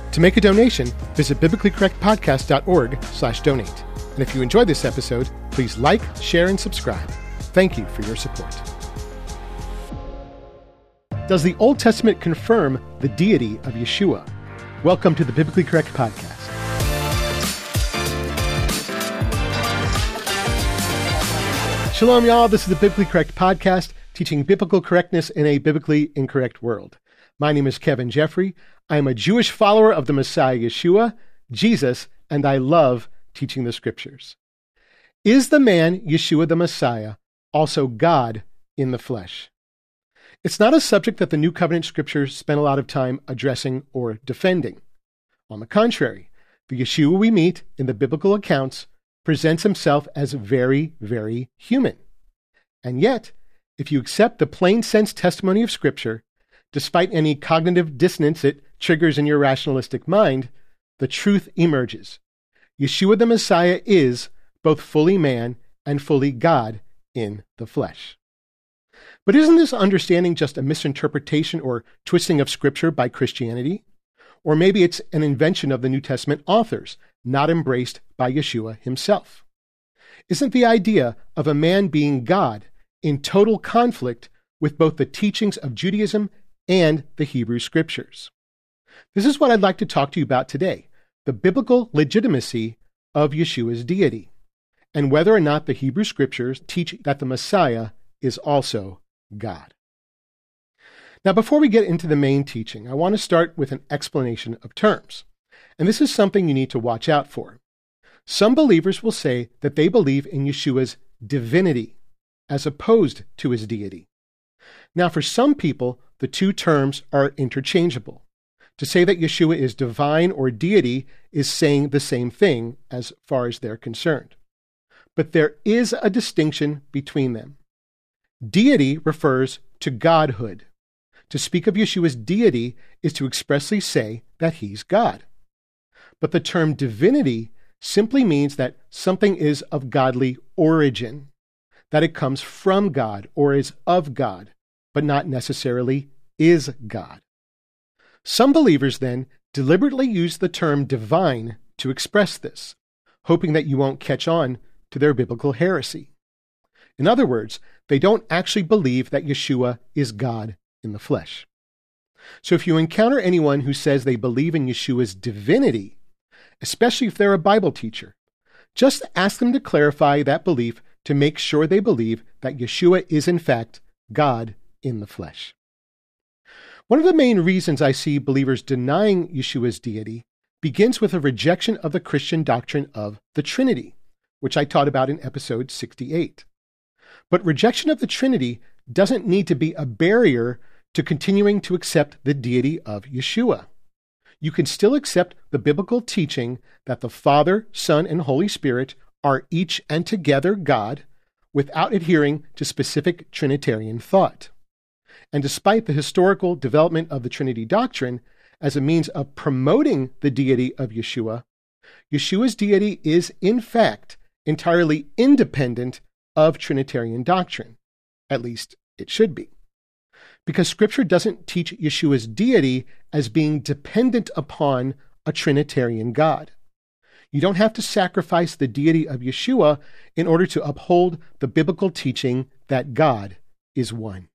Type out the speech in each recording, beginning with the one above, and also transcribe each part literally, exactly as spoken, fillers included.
To make a donation, visit biblically correct podcast dot org slash donate. And if you enjoyed this episode, please like, share, and subscribe. Thank you for your support. Does the Old Testament confirm the deity of Yeshua? Welcome to the Biblically Correct Podcast. Shalom, y'all. This is the Biblically Correct Podcast, teaching biblical correctness in a biblically incorrect world. My name is Kevin Jeffrey. I am a Jewish follower of the Messiah Yeshua, Jesus, and I love teaching the Scriptures. Is the man Yeshua the Messiah also God in the flesh? It's not a subject that the New Covenant Scriptures spend a lot of time addressing or defending. On the contrary, the Yeshua we meet in the biblical accounts presents himself as very, very human. And yet, if you accept the plain sense testimony of Scripture, despite any cognitive dissonance it triggers in your rationalistic mind, the truth emerges. Yeshua the Messiah is both fully man and fully God in the flesh. But isn't this understanding just a misinterpretation or twisting of Scripture by Christianity? Or maybe it's an invention of the New Testament authors, not embraced by Yeshua himself. Isn't the idea of a man being God in total conflict with both the teachings of Judaism and the Hebrew Scriptures? This is what I'd like to talk to you about today, the biblical legitimacy of Yeshua's deity, and whether or not the Hebrew Scriptures teach that the Messiah is also God. Now, before we get into the main teaching, I want to start with an explanation of terms. And this is something you need to watch out for. Some believers will say that they believe in Yeshua's divinity as opposed to his deity. Now, for some people, the two terms are interchangeable. To say that Yeshua is divine or deity is saying the same thing as far as they're concerned. But there is a distinction between them. Deity refers to godhood. To speak of Yeshua's deity is to expressly say that he's God. But the term divinity simply means that something is of godly origin, that it comes from God or is of God, but not necessarily is God. Some believers then deliberately use the term divine to express this, hoping that you won't catch on to their biblical heresy. In other words, they don't actually believe that Yeshua is God in the flesh. So if you encounter anyone who says they believe in Yeshua's divinity, especially if they're a Bible teacher, just ask them to clarify that belief to make sure they believe that Yeshua is in fact God in the flesh. One of the main reasons I see believers denying Yeshua's deity begins with a rejection of the Christian doctrine of the Trinity, which I taught about in episode sixty-eight. But rejection of the Trinity doesn't need to be a barrier to continuing to accept the deity of Yeshua. You can still accept the biblical teaching that the Father, Son, and Holy Spirit are each and together God without adhering to specific Trinitarian thought. And despite the historical development of the Trinity doctrine as a means of promoting the deity of Yeshua, Yeshua's deity is in fact entirely independent of Trinitarian doctrine. At least it should be. Because Scripture doesn't teach Yeshua's deity as being dependent upon a Trinitarian God. You don't have to sacrifice the deity of Yeshua in order to uphold the biblical teaching that God is one.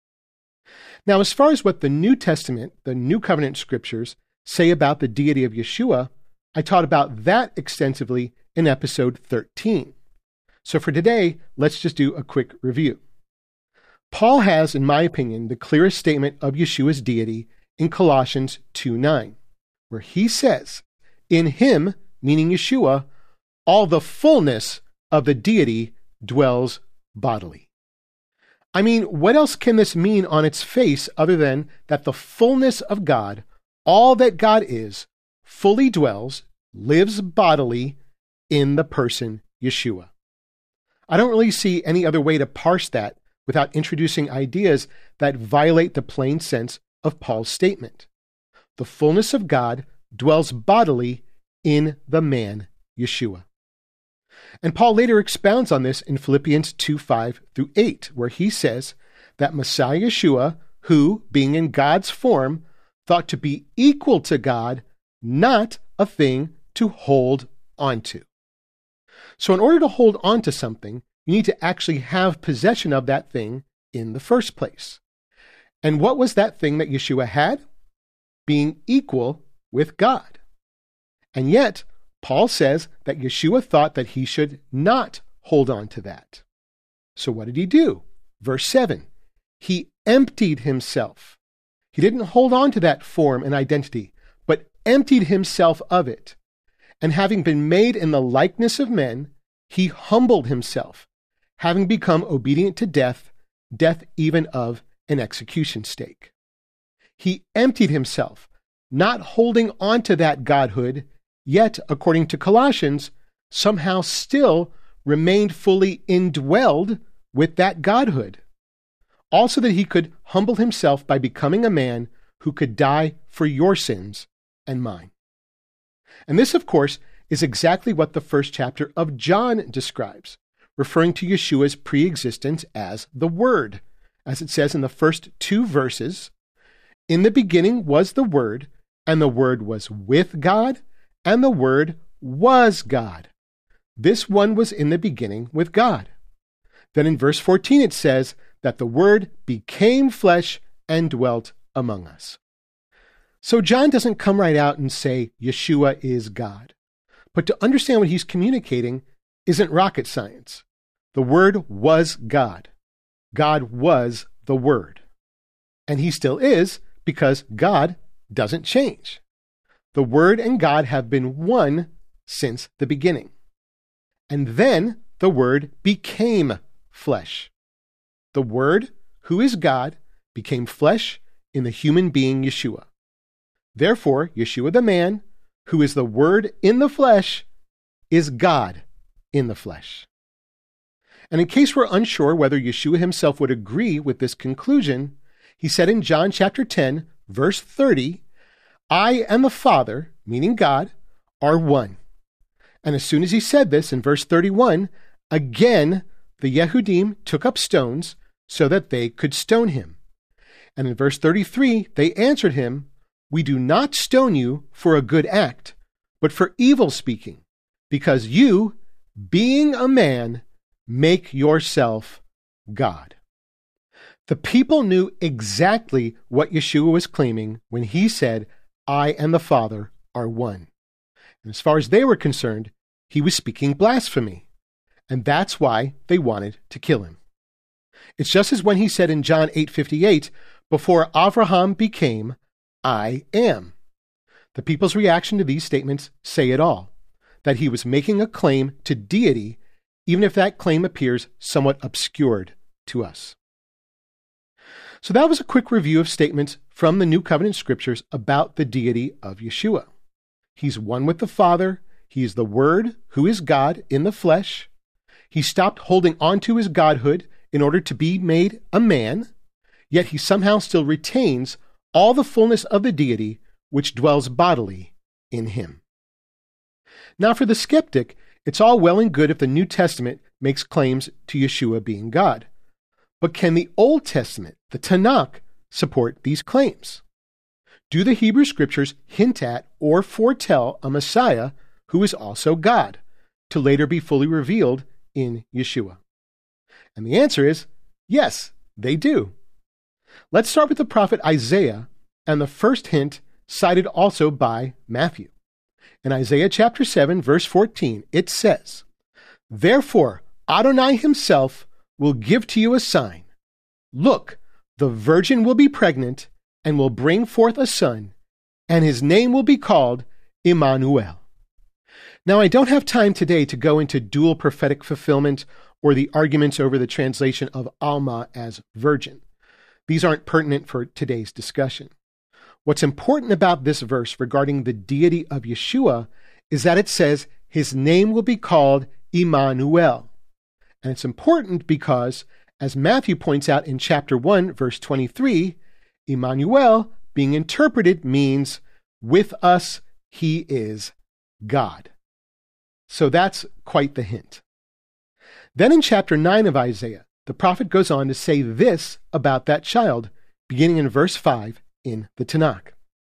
Now, as far as what the New Testament, the New Covenant Scriptures, say about the deity of Yeshua, I taught about that extensively in episode thirteen. So for today, let's just do a quick review. Paul has, in my opinion, the clearest statement of Yeshua's deity in Colossians two nine, where he says, "In him," meaning Yeshua, "all the fullness of the deity dwells bodily." I mean, what else can this mean on its face other than that the fullness of God, all that God is, fully dwells, lives bodily in the person Yeshua? I don't really see any other way to parse that without introducing ideas that violate the plain sense of Paul's statement. The fullness of God dwells bodily in the man Yeshua. And Paul later expounds on this in Philippians two five through eight, where he says that Messiah Yeshua, who, being in God's form, thought to be equal to God, not a thing to hold onto. So in order to hold on to something, you need to actually have possession of that thing in the first place. And what was that thing that Yeshua had? Being equal with God. And yet, Paul says that Yeshua thought that he should not hold on to that. So what did he do? Verse seven, he emptied himself. He didn't hold on to that form and identity, but emptied himself of it. And having been made in the likeness of men, he humbled himself, having become obedient to death, death even of an execution stake. He emptied himself, not holding on to that godhood, yet, according to Colossians, somehow still remained fully indwelled with that godhood. Also that he could humble himself by becoming a man who could die for your sins and mine. And this, of course, is exactly what the first chapter of John describes, referring to Yeshua's pre-existence as the Word. As it says in the first two verses, in the beginning was the Word, and the Word was with God, and the Word was God. This one was in the beginning with God. Then in verse fourteen it says that the Word became flesh and dwelt among us. So John doesn't come right out and say Yeshua is God. But to understand what he's communicating isn't rocket science. The Word was God. God was the Word. And he still is, because God doesn't change. The Word and God have been one since the beginning. And then the Word became flesh. The Word, who is God, became flesh in the human being Yeshua. Therefore, Yeshua the man, who is the Word in the flesh, is God in the flesh. And in case we're unsure whether Yeshua himself would agree with this conclusion, he said in John chapter ten, verse thirty, I and the Father, meaning God, are one. And as soon as he said this in verse thirty-one, again the Yehudim took up stones so that they could stone him. And in verse thirty-three, they answered him, we do not stone you for a good act, but for evil speaking, because you, being a man, make yourself God. The people knew exactly what Yeshua was claiming when he said, I and the Father are one. And as far as they were concerned, he was speaking blasphemy. And that's why they wanted to kill him. It's just as when he said in John eight fifty-eight, before Abraham became, I am. The people's reaction to these statements say it all, that he was making a claim to deity, even if that claim appears somewhat obscured to us. So that was a quick review of statements from the New Covenant Scriptures about the deity of Yeshua. He's one with the Father. He is the Word, who is God in the flesh. He stopped holding on to his godhood in order to be made a man, yet he somehow still retains all the fullness of the deity which dwells bodily in him. Now for the skeptic, it's all well and good if the New Testament makes claims to Yeshua being God. But can the Old Testament, the Tanakh, support these claims? Do the Hebrew Scriptures hint at or foretell a Messiah who is also God, to later be fully revealed in Yeshua? And the answer is yes, they do. Let's start with the prophet Isaiah and the first hint cited also by Matthew. In Isaiah chapter seven, verse fourteen, it says, therefore Adonai himself will give to you a sign. Look, the virgin will be pregnant and will bring forth a son, and his name will be called Immanuel. Now, I don't have time today to go into dual prophetic fulfillment or the arguments over the translation of Alma as virgin. These aren't pertinent for today's discussion. What's important about this verse regarding the deity of Yeshua is that it says his name will be called Immanuel. And it's important because, as Matthew points out in chapter one, verse twenty-three, Immanuel, being interpreted, means with us he is God. So that's quite the hint. Then in chapter nine of Isaiah, the prophet goes on to say this about that child, beginning in verse five in the Tanakh.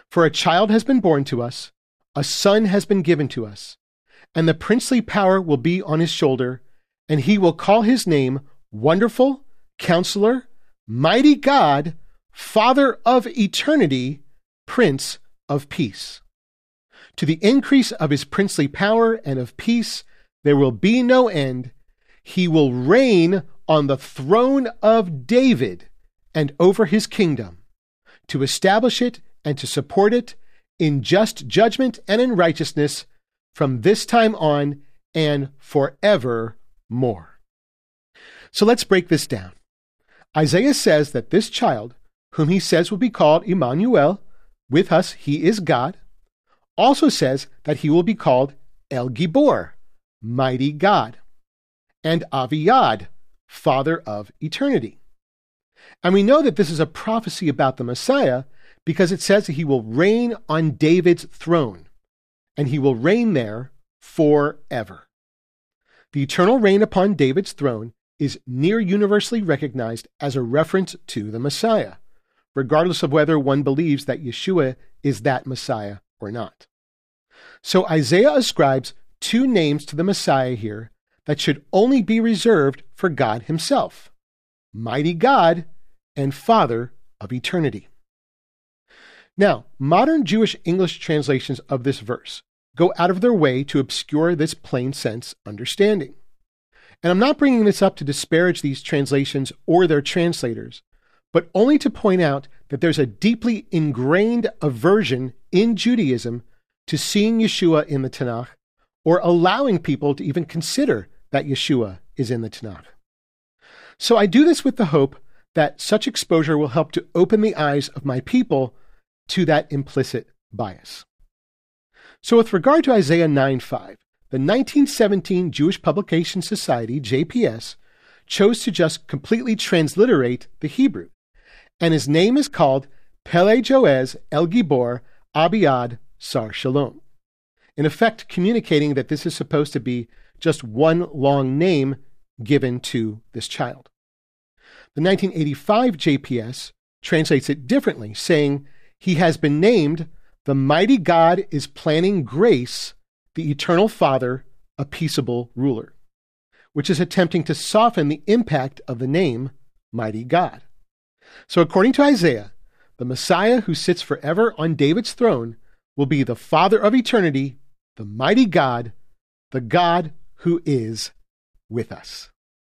For a child has been born to us, a son has been given to us, and the princely power will be on his shoulder, and he will call his name Wonderful, Counselor, Mighty God, Father of Eternity, Prince of Peace. To the increase of his princely power and of peace there will be no end. He will reign on the throne of David and over his kingdom, to establish it and to support it in just judgment and in righteousness from this time on and forevermore. So let's break this down. Isaiah says that this child, whom he says will be called Emmanuel, with us he is God, also says that he will be called El Gibor, Mighty God, and Aviad, Father of Eternity. And we know that this is a prophecy about the Messiah because it says that he will reign on David's throne, and he will reign there forever. The eternal reign upon David's throne is near universally recognized as a reference to the Messiah, regardless of whether one believes that Yeshua is that Messiah or not. So Isaiah ascribes two names to the Messiah here that should only be reserved for God himself: Mighty God and Father of Eternity. Now, modern Jewish English translations of this verse go out of their way to obscure this plain sense understanding. And I'm not bringing this up to disparage these translations or their translators, but only to point out that there's a deeply ingrained aversion in Judaism to seeing Yeshua in the Tanakh, or allowing people to even consider that Yeshua is in the Tanakh. So I do this with the hope that such exposure will help to open the eyes of my people to that implicit bias. So with regard to Isaiah nine five, the nineteen seventeen Jewish Publication Society, J P S, chose to just completely transliterate the Hebrew, and his name is called Pele Joez El Gibor Abiad Sar Shalom, in effect communicating that this is supposed to be just one long name given to this child. The nineteen eighty-five J P S translates it differently, saying, "He has been named the Mighty God is planning grace, the Eternal Father, a peaceable ruler," which is attempting to soften the impact of the name Mighty God. So according to Isaiah, the Messiah who sits forever on David's throne will be the Father of Eternity, the Mighty God, the God who is with us.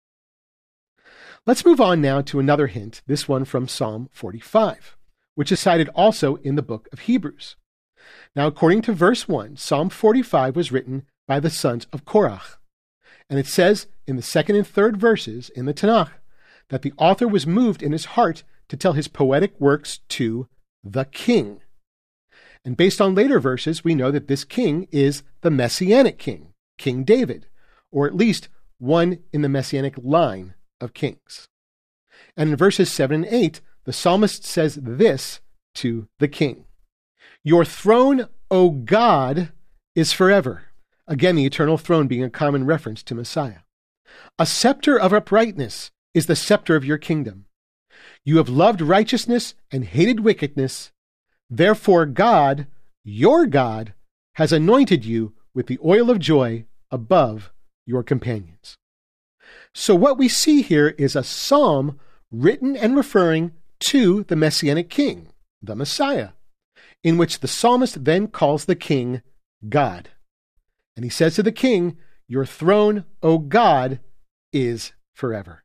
Let's move on now to another hint, this one from Psalm forty-five, which is cited also in the book of Hebrews. Now, according to verse one, Psalm forty-five was written by the sons of Korach, and it says in the second and third verses in the Tanakh that the author was moved in his heart to tell his poetic works to the king. And based on later verses, we know that this king is the Messianic king, King David, or at least one in the Messianic line of kings. And in verses seven and eight, the psalmist says this to the king: "Your throne, O God, is forever." Again, the eternal throne being a common reference to Messiah. "A scepter of uprightness is the scepter of your kingdom. You have loved righteousness and hated wickedness. Therefore God, your God, has anointed you with the oil of joy above your companions." So what we see here is a psalm written and referring to the Messianic king, the Messiah, in which the psalmist then calls the king God. And he says to the king, "Your throne, O God, is forever."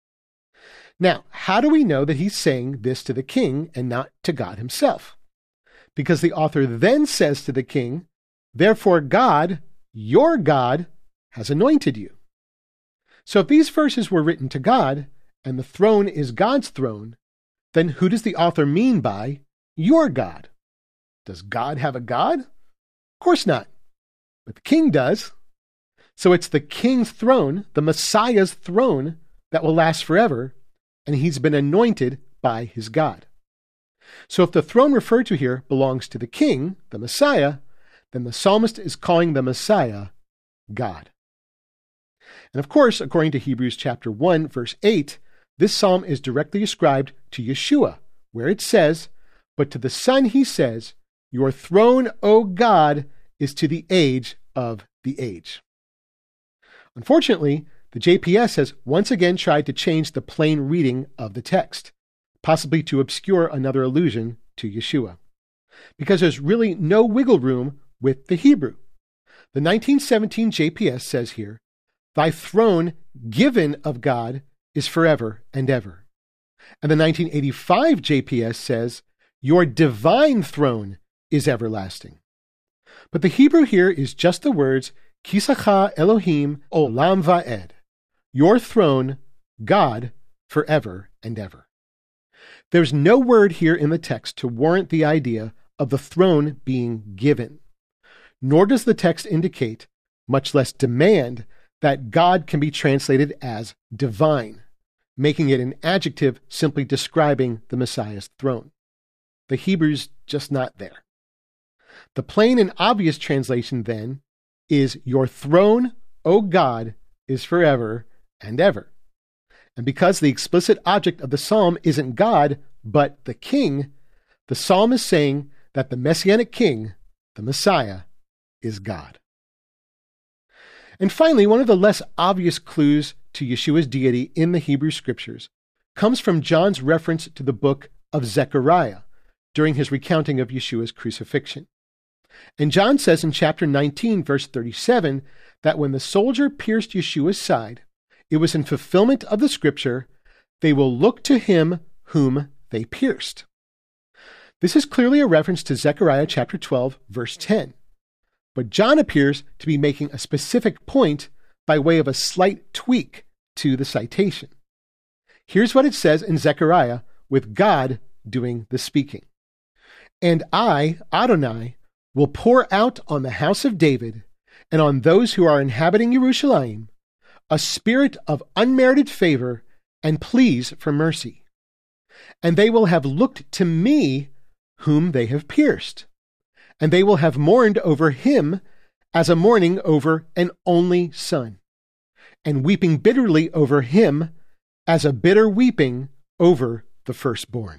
Now, how do we know that he's saying this to the king and not to God himself? Because the author then says to the king, "Therefore God, your God, has anointed you." So if these verses were written to God, and the throne is God's throne, then who does the author mean by your God? Does God have a God? Of course not. But the king does. So it's the king's throne, the Messiah's throne, that will last forever, and he's been anointed by his God. So if the throne referred to here belongs to the king, the Messiah, then the psalmist is calling the Messiah God. And of course, according to Hebrews chapter one, verse eight, this psalm is directly ascribed to Yeshua, where it says, "But to the Son he says, Your throne, O God, is to the age of the age. Unfortunately, the J P S has once again tried to change the plain reading of the text, possibly to obscure another allusion to Yeshua, because there's really no wiggle room with the Hebrew. The nineteen seventeen J P S says here, "Thy throne given of God is forever and ever." And the nineteen eighty-five J P S says, "Your divine throne is everlasting." But the Hebrew here is just the words, Kisacha Elohim Olam Va'ed, your throne, God, forever and ever. There's no word here in the text to warrant the idea of the throne being given, nor does the text indicate, much less demand, that God can be translated as divine, making it an adjective simply describing the Messiah's throne. The Hebrew's just not there. The plain and obvious translation, then, is your throne, O God, is forever and ever. And because the explicit object of the psalm isn't God, but the king, the psalm is saying that the Messianic king, the Messiah, is God. And finally, one of the less obvious clues to Yeshua's deity in the Hebrew Scriptures comes from John's reference to the book of Zechariah during his recounting of Yeshua's crucifixion. And John says in chapter nineteen, verse thirty-seven, that when the soldier pierced Yeshua's side, it was in fulfillment of the scripture, "They will look to him whom they pierced." This is clearly a reference to Zechariah chapter twelve, verse ten. But John appears to be making a specific point by way of a slight tweak to the citation. Here's what it says in Zechariah, with God doing the speaking. "And I, Adonai, will pour out on the house of David and on those who are inhabiting Jerusalem a spirit of unmerited favor and pleas for mercy. And they will have looked to me whom they have pierced, and they will have mourned over him as a mourning over an only son, and weeping bitterly over him as a bitter weeping over the firstborn."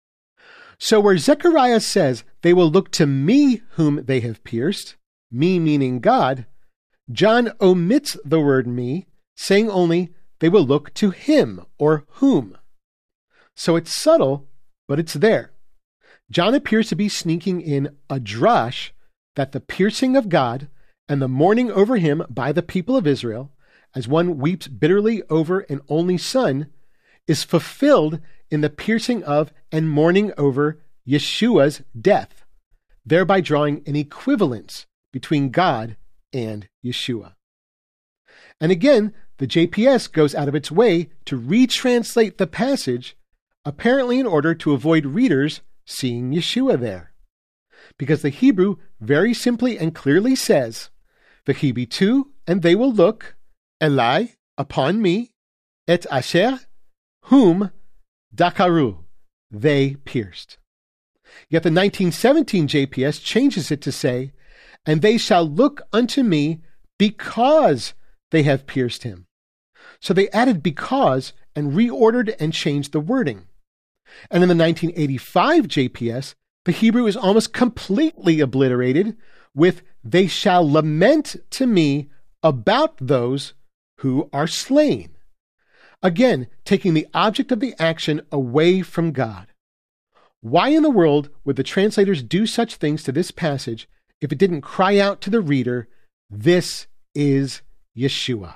So where Zechariah says, "They will look to me whom they have pierced," me meaning God, John omits the word me, saying only, "They will look to him," or whom. So it's subtle, but it's there. John appears to be sneaking in a drash that the piercing of God and the mourning over him by the people of Israel, as one weeps bitterly over an only son, is fulfilled in the piercing of and mourning over Yeshua's death, thereby drawing an equivalence between God and Yeshua. And again, the J P S goes out of its way to retranslate the passage, apparently in order to avoid readers seeing Yeshua there. Because the Hebrew very simply and clearly says, "V'chibi tu, and they will look, Elai, upon me, et asher, whom dakaru, they pierced." Yet the nineteen seventeen J P S changes it to say, "And they shall look unto me because they have pierced him." So they added "because" and reordered and changed the wording. And in the nineteen eighty-five J P S, the Hebrew is almost completely obliterated with "they shall lament to me about those who are slain." Again, taking the object of the action away from God. Why in the world would the translators do such things to this passage if it didn't cry out to the reader, "This is Yeshua"?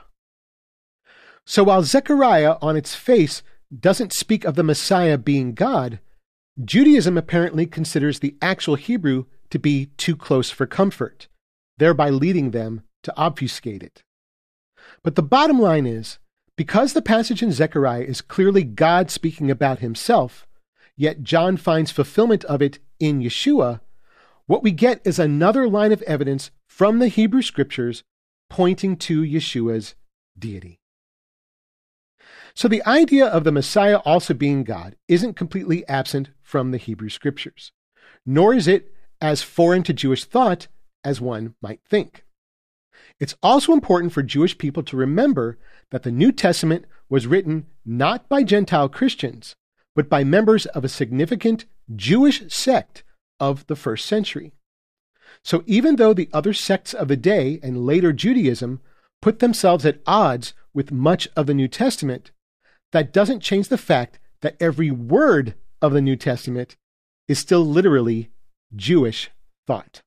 So while Zechariah on its face doesn't speak of the Messiah being God, Judaism apparently considers the actual Hebrew to be too close for comfort, thereby leading them to obfuscate it. But the bottom line is, because the passage in Zechariah is clearly God speaking about himself, yet John finds fulfillment of it in Yeshua, what we get is another line of evidence from the Hebrew Scriptures pointing to Yeshua's deity. So the idea of the Messiah also being God isn't completely absent from the Hebrew Scriptures, nor is it as foreign to Jewish thought as one might think. It's also important for Jewish people to remember that the New Testament was written not by Gentile Christians, but by members of a significant Jewish sect of the first century. So even though the other sects of the day and later Judaism put themselves at odds with much of the New Testament, that doesn't change the fact that every word of the New Testament is still literally Jewish thought.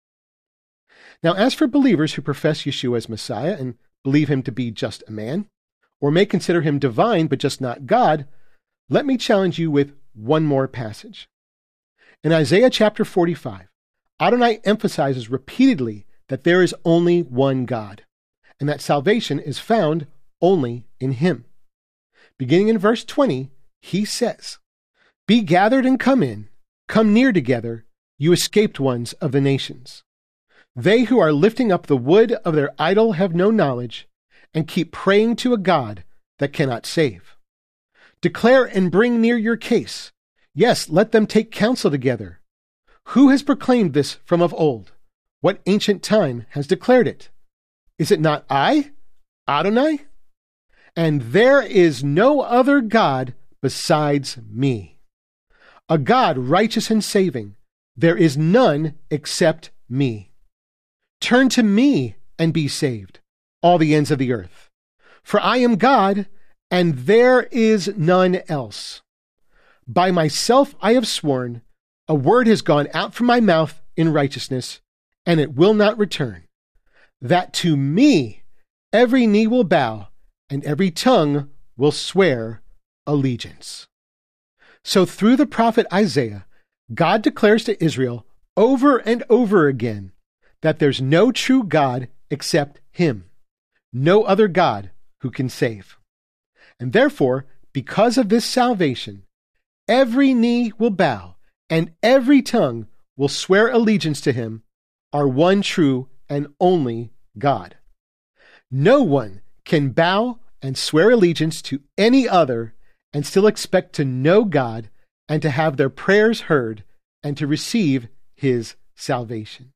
Now, as for believers who profess Yeshua as Messiah and believe him to be just a man, or may consider him divine but just not God, let me challenge you with one more passage. In Isaiah chapter forty-five, Adonai emphasizes repeatedly that there is only one God, and that salvation is found only in him. Beginning in verse twenty, he says, "Be gathered and come in, come near together, you escaped ones of the nations. They who are lifting up the wood of their idol have no knowledge, and keep praying to a God that cannot save. Declare and bring near your case. Yes, let them take counsel together. Who has proclaimed this from of old? What ancient time has declared it? Is it not I, Adonai? And there is no other God besides me. A God righteous and saving. There is none except me. Turn to me and be saved, all the ends of the earth. For I am God, and there is none else. By myself I have sworn, a word has gone out from my mouth in righteousness, and it will not return, that to me every knee will bow, and every tongue will swear allegiance." So through the prophet Isaiah, God declares to Israel over and over again that there's no true God except him, no other God who can save. And therefore, because of this salvation, every knee will bow and every tongue will swear allegiance to him, our one true and only God. No one can bow and swear allegiance to any other and still expect to know God and to have their prayers heard and to receive his salvation.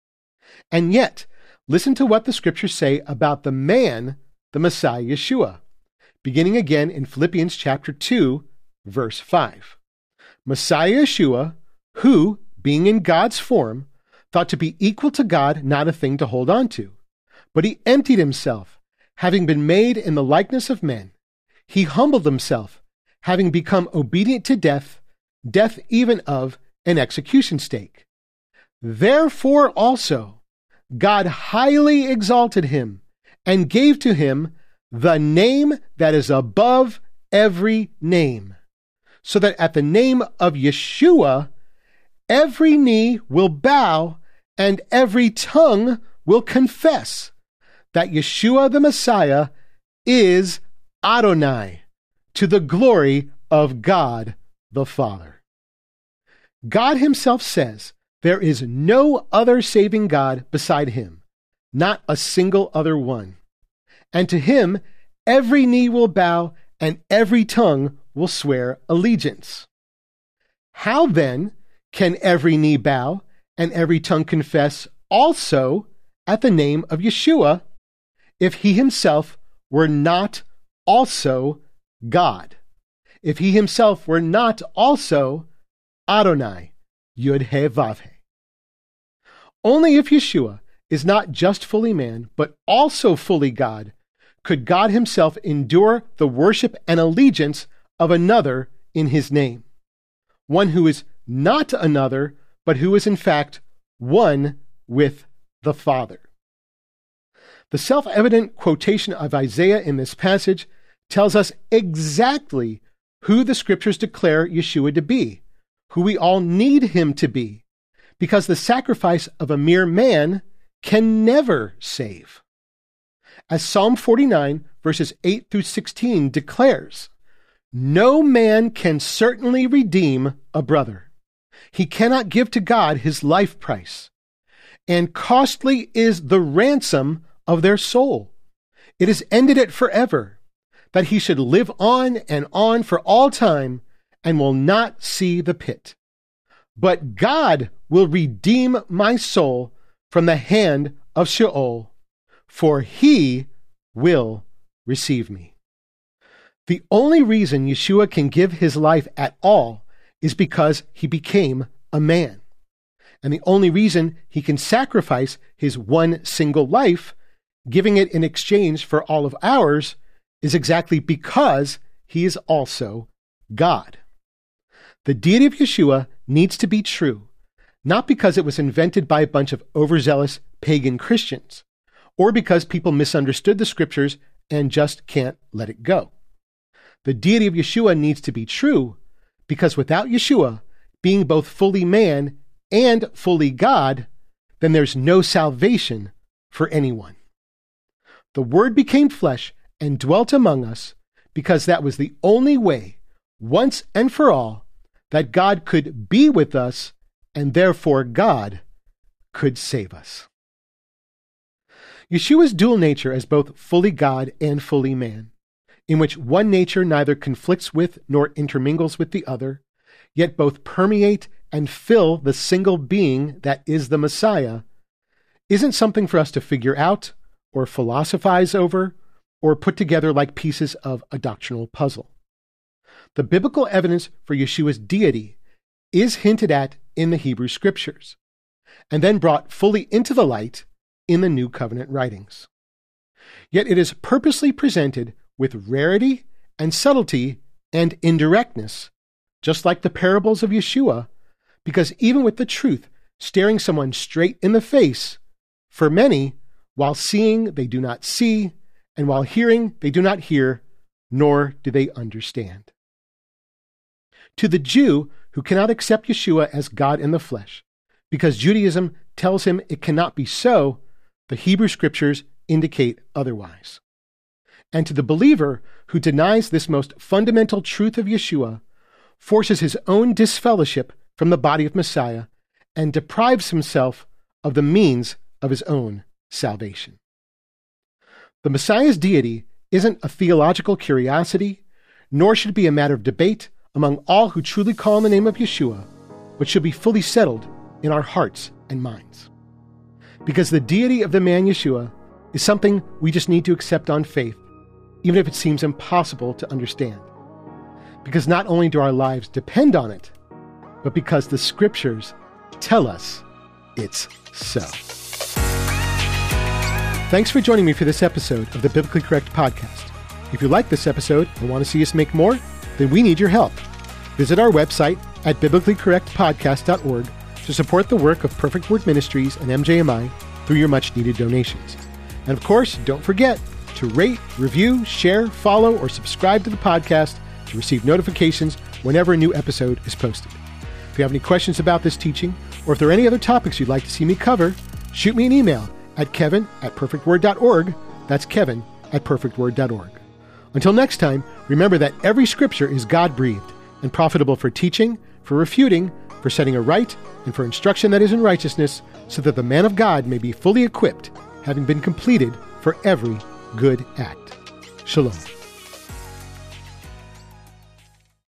And yet, listen to what the scriptures say about the man, the Messiah Yeshua, beginning again in Philippians chapter two, verse five. Messiah Yeshua, who, being in God's form, thought to be equal to God not a thing to hold on to, but he emptied himself, having been made in the likeness of men. He humbled himself, having become obedient to death, death even of an execution stake. Therefore also God highly exalted him and gave to him the name that is above every name, so that at the name of Yeshua, every knee will bow and every tongue will confess that Yeshua the Messiah is Adonai, to the glory of God the Father. God himself says there is no other saving God beside him, not a single other one. And to him, every knee will bow and every tongue will swear allegiance. How then can every knee bow and every tongue confess also at the name of Yeshua if he himself were not also God? If he himself were not also Adonai, Yud-He Vav-He. Only if Yeshua is not just fully man, but also fully God, could God himself endure the worship and allegiance of another in his name, one who is not another, but who is in fact one with the Father. The self-evident quotation of Isaiah in this passage tells us exactly who the scriptures declare Yeshua to be, who we all need him to be, because the sacrifice of a mere man can never save. As Psalm forty-nine, verses eight through sixteen declares, "No man can certainly redeem a brother. He cannot give to God his life price, and costly is the ransom of their soul. It has ended it forever, that he should live on and on for all time and will not see the pit. But God will redeem my soul from the hand of Sheol, for he will receive me." The only reason Yeshua can give his life at all is because he became a man. And the only reason he can sacrifice his one single life, giving it in exchange for all of ours, is exactly because he is also God. The deity of Yeshua needs to be true, not because it was invented by a bunch of overzealous pagan Christians, or because people misunderstood the scriptures and just can't let it go. The deity of Yeshua needs to be true because without Yeshua being both fully man and fully God, then there's no salvation for anyone. The Word became flesh and dwelt among us because that was the only way, once and for all, that God could be with us and therefore God could save us. Yeshua's dual nature as both fully God and fully man, in which one nature neither conflicts with nor intermingles with the other, yet both permeate and fill the single being that is the Messiah, isn't something for us to figure out or philosophize over or put together like pieces of a doctrinal puzzle. The biblical evidence for Yeshua's deity is hinted at in the Hebrew Scriptures, and then brought fully into the light in the New Covenant writings. Yet it is purposely presented with rarity and subtlety and indirectness, just like the parables of Yeshua, because even with the truth staring someone straight in the face, for many, while seeing they do not see, and while hearing they do not hear, nor do they understand. To the Jew who cannot accept Yeshua as God in the flesh, because Judaism tells him it cannot be so, the Hebrew Scriptures indicate otherwise. And to the believer who denies this most fundamental truth of Yeshua, forces his own disfellowship from the body of Messiah, and deprives himself of the means of his own salvation. The Messiah's deity isn't a theological curiosity, nor should it be a matter of debate among all who truly call on the name of Yeshua, but should be fully settled in our hearts and minds. Because the deity of the man Yeshua is something we just need to accept on faith, even if it seems impossible to understand. Because not only do our lives depend on it, but because the Scriptures tell us it's so. Thanks for joining me for this episode of the Biblically Correct Podcast. If you like this episode and want to see us make more, then we need your help. Visit our website at biblically correct podcast dot org to support the work of Perfect Word Ministries and M J M I through your much-needed donations. And of course, don't forget to rate, review, share, follow, or subscribe to the podcast to receive notifications whenever a new episode is posted. If you have any questions about this teaching, or if there are any other topics you'd like to see me cover, shoot me an email at kevin at perfect word dot org. That's kevin at perfect word dot org. Until next time, remember that every scripture is God-breathed and profitable for teaching, for refuting, for setting a right, and for instruction that is in righteousness, so that the man of God may be fully equipped, having been completed for every good act. Shalom.